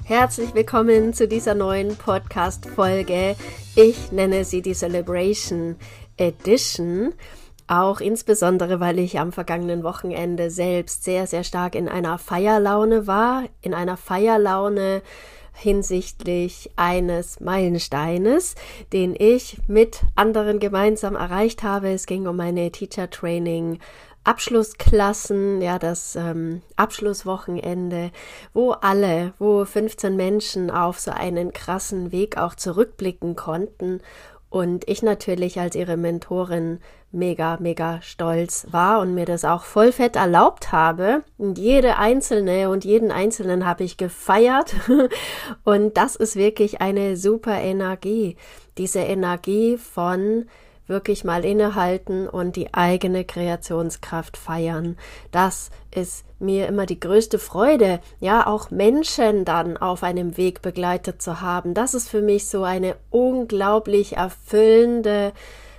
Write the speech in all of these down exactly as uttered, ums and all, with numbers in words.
Herzlich willkommen zu dieser neuen Podcast-Folge. Ich nenne sie die Celebration Edition, auch insbesondere, weil ich am vergangenen Wochenende selbst sehr, sehr stark in einer Feierlaune war, in einer Feierlaune hinsichtlich eines Meilensteines, den ich mit anderen gemeinsam erreicht habe. Es ging um meine Teacher Training Abschlussklassen, ja, das ähm, Abschlusswochenende, wo alle, wo fünfzehn Menschen auf so einen krassen Weg auch zurückblicken konnten und ich natürlich als ihre Mentorin mega, mega stolz war und mir das auch voll fett erlaubt habe. Und jede Einzelne und jeden Einzelnen habe ich gefeiert und das ist wirklich eine super Energie, diese Energie von wirklich mal innehalten und die eigene Kreationskraft feiern. Das ist mir immer die größte Freude, ja, auch Menschen dann auf einem Weg begleitet zu haben. Das ist für mich so eine unglaublich erfüllende,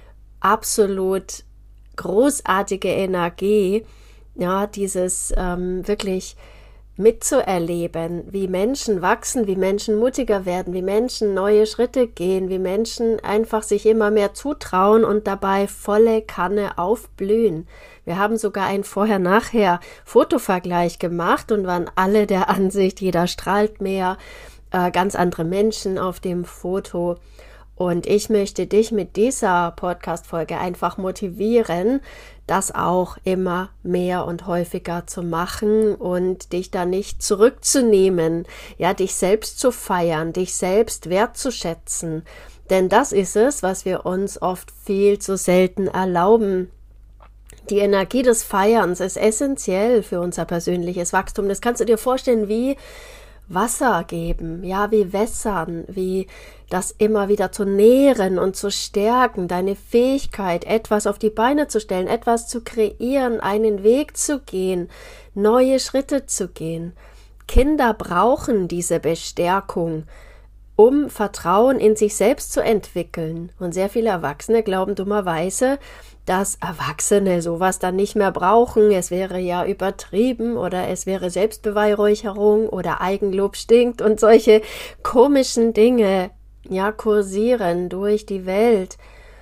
absolut großartige Energie, ja, dieses ähm, wirklich mitzuerleben, wie Menschen wachsen, wie Menschen mutiger werden, wie Menschen neue Schritte gehen, wie Menschen einfach sich immer mehr zutrauen und dabei volle Kanne aufblühen. Wir haben sogar einen Vorher-Nachher-Fotovergleich gemacht und waren alle der Ansicht, jeder strahlt mehr, äh, ganz andere Menschen auf dem Foto. Und ich möchte dich mit dieser Podcast-Folge einfach motivieren, das auch immer mehr und häufiger zu machen und dich da nicht zurückzunehmen, ja, dich selbst zu feiern, dich selbst wertzuschätzen. Denn das ist es, was wir uns oft viel zu selten erlauben. Die Energie des Feierns ist essentiell für unser persönliches Wachstum. Das kannst du dir vorstellen wie Wasser geben, ja, wie wässern, wie das immer wieder zu nähren und zu stärken, deine Fähigkeit, etwas auf die Beine zu stellen, etwas zu kreieren, einen Weg zu gehen, neue Schritte zu gehen. Kinder brauchen diese Bestärkung, um Vertrauen in sich selbst zu entwickeln. Und sehr viele Erwachsene glauben dummerweise, dass Erwachsene sowas dann nicht mehr brauchen. Es wäre ja übertrieben oder es wäre Selbstbeweihräucherung oder Eigenlob stinkt und solche komischen Dinge, ja, kursieren durch die Welt.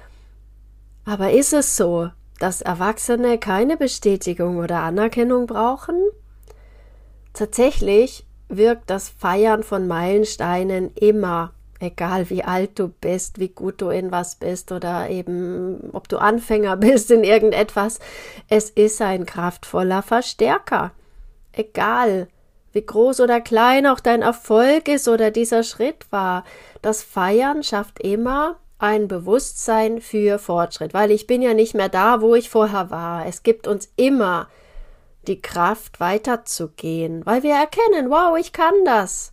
Aber ist es so, dass Erwachsene keine Bestätigung oder Anerkennung brauchen? Tatsächlich wirkt das Feiern von Meilensteinen immer, egal wie alt du bist, wie gut du in was bist oder eben ob du Anfänger bist in irgendetwas, es ist ein kraftvoller Verstärker. Egal wie groß oder klein auch dein Erfolg ist oder dieser Schritt war, das Feiern schafft immer ein Bewusstsein für Fortschritt, weil ich bin ja nicht mehr da, wo ich vorher war. Es gibt uns immer die Kraft, weiterzugehen, weil wir erkennen, wow, ich kann das.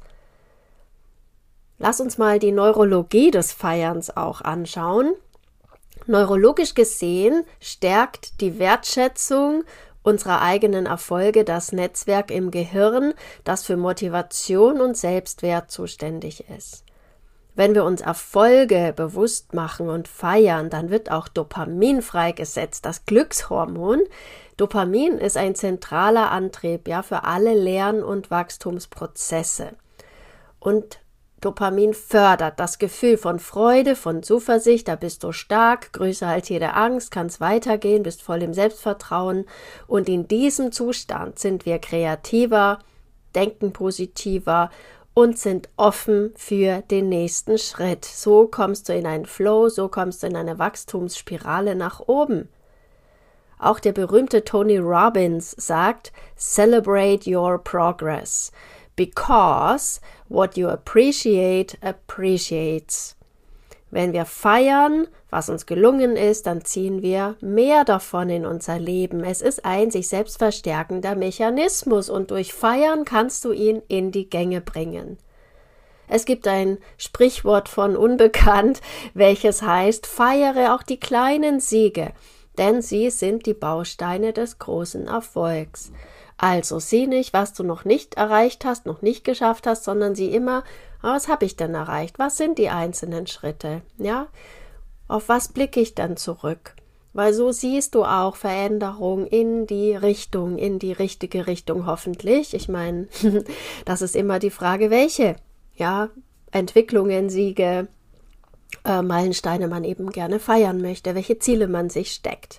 Lass uns mal die Neurologie des Feierns auch anschauen. Neurologisch gesehen stärkt die Wertschätzung unserer eigenen Erfolge das Netzwerk im Gehirn, das für Motivation und Selbstwert zuständig ist. Wenn wir uns Erfolge bewusst machen und feiern, dann wird auch Dopamin freigesetzt, das Glückshormon. Dopamin ist ein zentraler Antrieb, ja, für alle Lern- und Wachstumsprozesse. Und Dopamin fördert das Gefühl von Freude, von Zuversicht, da bist du stark, größer als jede Angst, kannst weitergehen, bist voll im Selbstvertrauen und in diesem Zustand sind wir kreativer, denken positiver und sind offen für den nächsten Schritt. So kommst du in einen Flow, so kommst du in eine Wachstumsspirale nach oben. Auch der berühmte Tony Robbins sagt, celebrate your progress. Because what you appreciate appreciates. Wenn wir feiern, was uns gelungen ist, dann ziehen wir mehr davon in unser Leben. Es ist ein sich selbst verstärkender Mechanismus und durch Feiern kannst du ihn in die Gänge bringen. Es gibt ein Sprichwort von Unbekannt, welches heißt, feiere auch die kleinen Siege, denn sie sind die Bausteine des großen Erfolgs. Also sieh nicht, was du noch nicht erreicht hast, noch nicht geschafft hast, sondern sieh immer, was habe ich denn erreicht? Was sind die einzelnen Schritte? Ja, auf was blicke ich dann zurück? weil so siehst du auch Veränderung in die Richtung, in die richtige Richtung hoffentlich. Ich meine, das ist immer die Frage, welche, ja, Entwicklungen, Siege, äh, Meilensteine man eben gerne feiern möchte, welche Ziele man sich steckt.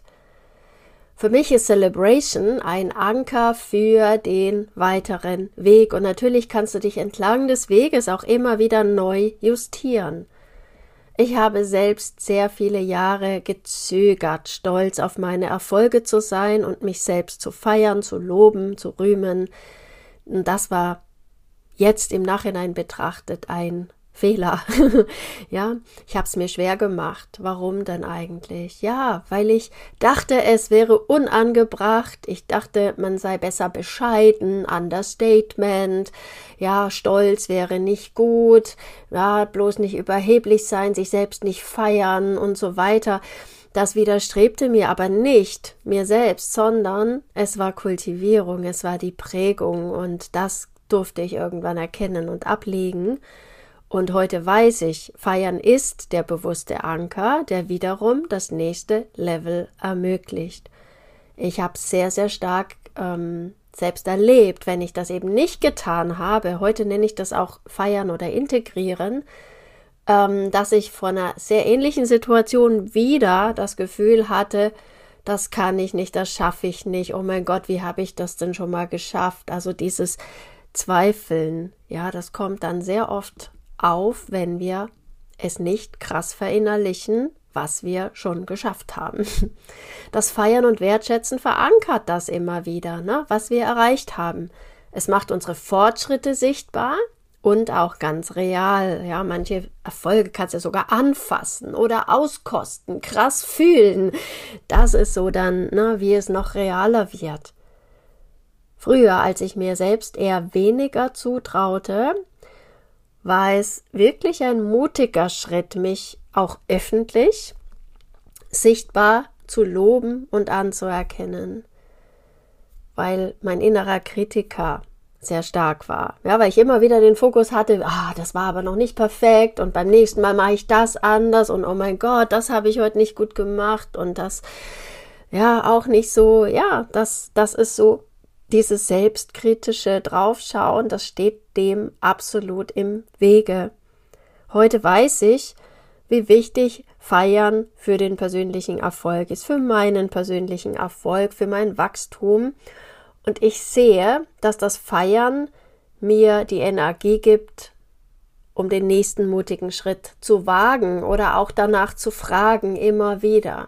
Für mich ist Celebration ein Anker für den weiteren Weg und natürlich kannst du dich entlang des Weges auch immer wieder neu justieren. Ich habe selbst sehr viele Jahre gezögert, stolz auf meine Erfolge zu sein und mich selbst zu feiern, zu loben, zu rühmen. Und das war jetzt im Nachhinein betrachtet ein Fehler. Ja, ich habe es mir schwer gemacht. Warum denn eigentlich? Ja, weil ich dachte, es wäre unangebracht. Ich dachte, man sei besser bescheiden, Understatement. Ja, Stolz wäre nicht gut. Ja, bloß nicht überheblich sein, sich selbst nicht feiern und so weiter. Das widerstrebte mir aber nicht mir selbst, sondern es war Kultivierung, es war die Prägung und das durfte ich irgendwann erkennen und ablegen. Und heute weiß ich, Feiern ist der bewusste Anker, der wiederum das nächste Level ermöglicht. Ich habe sehr, sehr stark ähm, selbst erlebt, wenn ich das eben nicht getan habe, heute nenne ich das auch Feiern oder Integrieren, ähm, dass ich vor einer sehr ähnlichen Situation wieder das Gefühl hatte, das kann ich nicht, das schaffe ich nicht, oh mein Gott, wie habe ich das denn schon mal geschafft? Also dieses Zweifeln, ja, das kommt dann sehr oft auf, wenn wir es nicht krass verinnerlichen, was wir schon geschafft haben. Das Feiern und Wertschätzen verankert das immer wieder, ne, was wir erreicht haben. Es macht unsere Fortschritte sichtbar und auch ganz real. Ja, manche Erfolge kannst du sogar anfassen oder auskosten, krass fühlen. Das ist so dann, ne, wie es noch realer wird. Früher, als ich mir selbst eher weniger zutraute, war es wirklich ein mutiger Schritt, mich auch öffentlich sichtbar zu loben und anzuerkennen, weil mein innerer Kritiker sehr stark war. Ja, weil ich immer wieder den Fokus hatte, ah, das war aber noch nicht perfekt und beim nächsten Mal mache ich das anders und oh mein Gott, das habe ich heute nicht gut gemacht und das, ja, auch nicht so, ja, das, das ist so dieses selbstkritische Draufschauen, das steht dem absolut im Wege. Heute weiß ich, wie wichtig Feiern für den persönlichen Erfolg ist, für meinen persönlichen Erfolg, für mein Wachstum. Und ich sehe, dass das Feiern mir die Energie gibt, um den nächsten mutigen Schritt zu wagen oder auch danach zu fragen, immer wieder.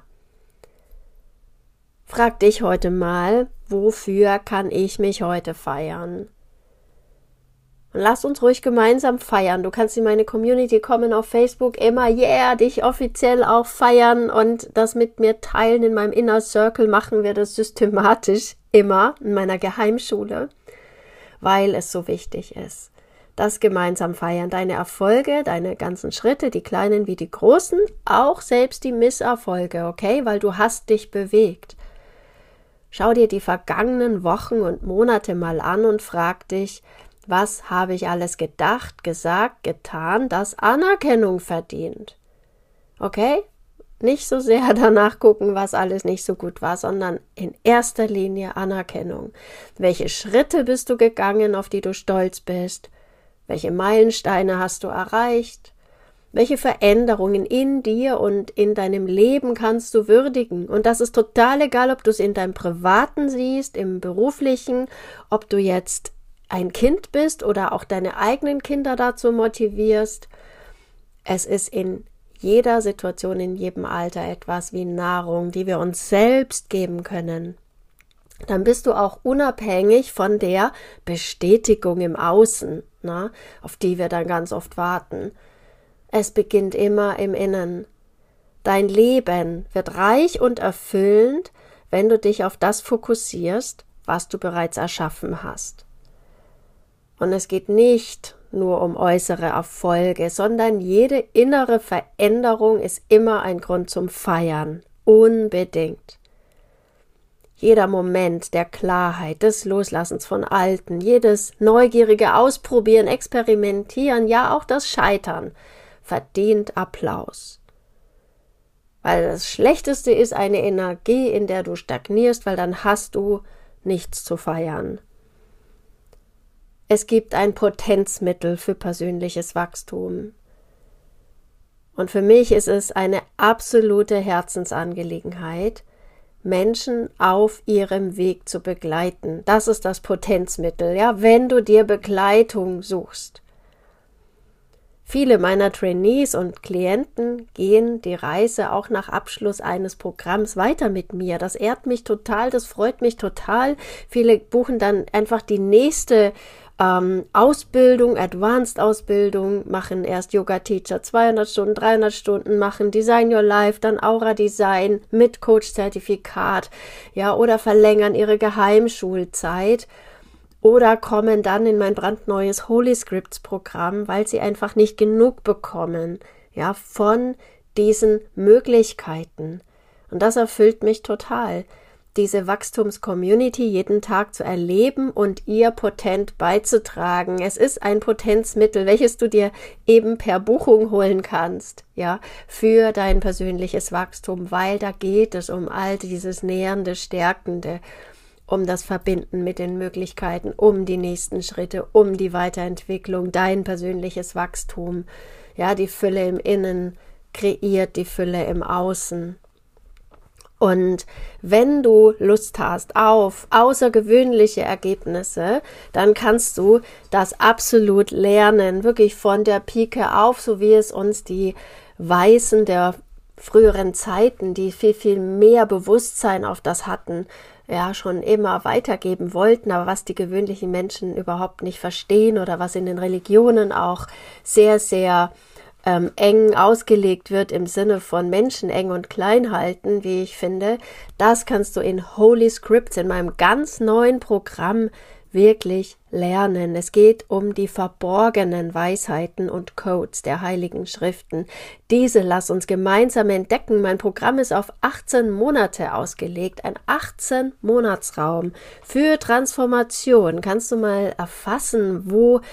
Frag dich heute mal, wofür kann ich mich heute feiern? Und lass uns ruhig gemeinsam feiern. Du kannst in meine Community kommen auf Facebook, immer, yeah, dich offiziell auch feiern und das mit mir teilen. In meinem Inner Circle machen wir das systematisch immer in meiner Geheimschule, weil es so wichtig ist. Das gemeinsam feiern, deine Erfolge, deine ganzen Schritte, die kleinen wie die großen, auch selbst die Misserfolge, okay, weil du hast dich bewegt. Schau dir die vergangenen Wochen und Monate mal an und frag dich, was habe ich alles gedacht, gesagt, getan, das Anerkennung verdient? Okay? Nicht so sehr danach gucken, was alles nicht so gut war, sondern in erster Linie Anerkennung. Welche Schritte bist du gegangen, auf die du stolz bist? Welche Meilensteine hast du erreicht? Welche Veränderungen in dir und in deinem Leben kannst du würdigen? Und das ist total egal, ob du es in deinem Privaten siehst, im Beruflichen, ob du jetzt ein Kind bist oder auch deine eigenen Kinder dazu motivierst. Es ist in jeder Situation, in jedem Alter etwas wie Nahrung, die wir uns selbst geben können. Dann bist du auch unabhängig von der Bestätigung im Außen, na, auf die wir dann ganz oft warten. Es beginnt immer im Innen. Dein Leben wird reich und erfüllend, wenn du dich auf das fokussierst, was du bereits erschaffen hast. Und es geht nicht nur um äußere Erfolge, sondern jede innere Veränderung ist immer ein Grund zum Feiern. Unbedingt. Jeder Moment der Klarheit, des Loslassens von Alten, jedes neugierige Ausprobieren, Experimentieren, ja auch das Scheitern verdient Applaus. Weil das Schlechteste ist eine Energie, in der du stagnierst, weil dann hast du nichts zu feiern. Es gibt ein Potenzmittel für persönliches Wachstum. Und für mich ist es eine absolute Herzensangelegenheit, Menschen auf ihrem Weg zu begleiten. Das ist das Potenzmittel, ja, wenn du dir Begleitung suchst. Viele meiner Trainees und Klienten gehen die Reise auch nach Abschluss eines Programms weiter mit mir. Das ehrt mich total, das freut mich total. Viele buchen dann einfach die nächste ähm, Ausbildung, Advanced-Ausbildung, machen erst Yoga-Teacher zweihundert Stunden, dreihundert Stunden, machen Design Your Life, dann Aura-Design mit Coach-Zertifikat, ja, oder verlängern ihre Geheimschulzeit. Oder kommen dann in mein brandneues Holy Scripts Programm, weil sie einfach nicht genug bekommen, ja, von diesen Möglichkeiten. Und das erfüllt mich total, diese Wachstums-Community jeden Tag zu erleben und ihr potent beizutragen. Es ist ein Potenzmittel, welches du dir eben per Buchung holen kannst, ja, für dein persönliches Wachstum, weil da geht es um all dieses Nährende, Stärkende, um das Verbinden mit den Möglichkeiten, um die nächsten Schritte, um die Weiterentwicklung, dein persönliches Wachstum. Ja, die Fülle im Innen kreiert die Fülle im Außen. Und wenn du Lust hast auf außergewöhnliche Ergebnisse, dann kannst du das absolut lernen, wirklich von der Pike auf, so wie es uns die Weisen der früheren Zeiten, die viel, viel mehr Bewusstsein auf das hatten, ja, schon immer weitergeben wollten, aber was die gewöhnlichen Menschen überhaupt nicht verstehen oder was in den Religionen auch sehr, sehr ähm, eng ausgelegt wird im Sinne von Menschen eng und klein halten, wie ich finde, das kannst du in Holy Scripts, in meinem ganz neuen Programm wirklich lernen. Es geht um die verborgenen Weisheiten und Codes der Heiligen Schriften. Diese lass uns gemeinsam entdecken. Mein Programm ist auf achtzehn Monate ausgelegt, ein achtzehn Monatsraum für Transformation. Kannst du mal erfassen,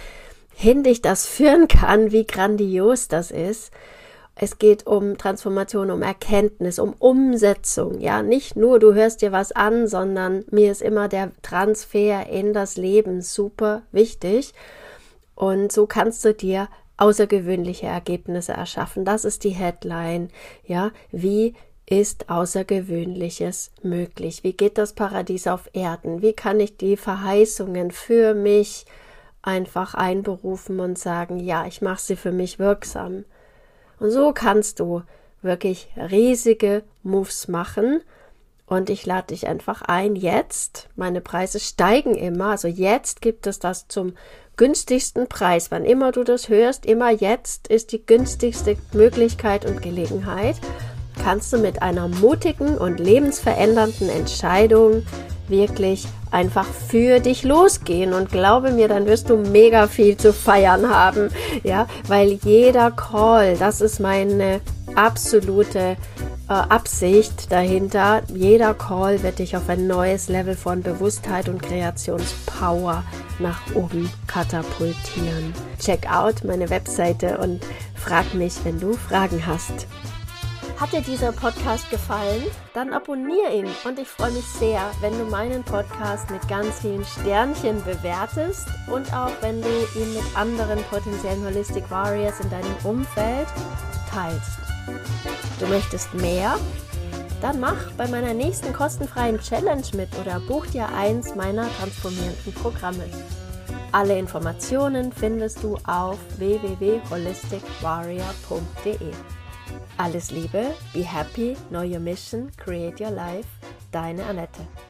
wohin dich das führen kann, wie grandios das ist? Es geht um Transformation, um Erkenntnis, um Umsetzung, ja, nicht nur du hörst dir was an, sondern mir ist immer der Transfer in das Leben super wichtig und so kannst du dir außergewöhnliche Ergebnisse erschaffen. Das ist die Headline, ja, wie ist Außergewöhnliches möglich? Wie geht das Paradies auf Erden? Wie kann ich die Verheißungen für mich einfach einberufen und sagen, ja, ich mache sie für mich wirksam? Und so kannst du wirklich riesige Moves machen und ich lade dich einfach ein, jetzt, meine Preise steigen immer, also jetzt gibt es das zum günstigsten Preis, wann immer du das hörst, immer jetzt ist die günstigste Möglichkeit und Gelegenheit, kannst du mit einer mutigen und lebensverändernden Entscheidung wirklich einfach für dich losgehen und glaube mir, dann wirst du mega viel zu feiern haben, ja, weil jeder Call, das ist meine absolute äh, Absicht dahinter, jeder Call wird dich auf ein neues Level von Bewusstheit und Kreationspower nach oben katapultieren. Check out meine Webseite und frag mich, wenn du Fragen hast. Hat dir dieser Podcast gefallen? Dann abonniere ihn und ich freue mich sehr, wenn du meinen Podcast mit ganz vielen Sternchen bewertest und auch wenn du ihn mit anderen potenziellen Holistic Warriors in deinem Umfeld teilst. Du möchtest mehr? Dann mach bei meiner nächsten kostenfreien Challenge mit oder buch dir eins meiner transformierenden Programme. Alle Informationen findest du auf w w w punkt holistic warrior punkt d e. Alles Liebe, be happy, know your mission, create your life, deine Annette.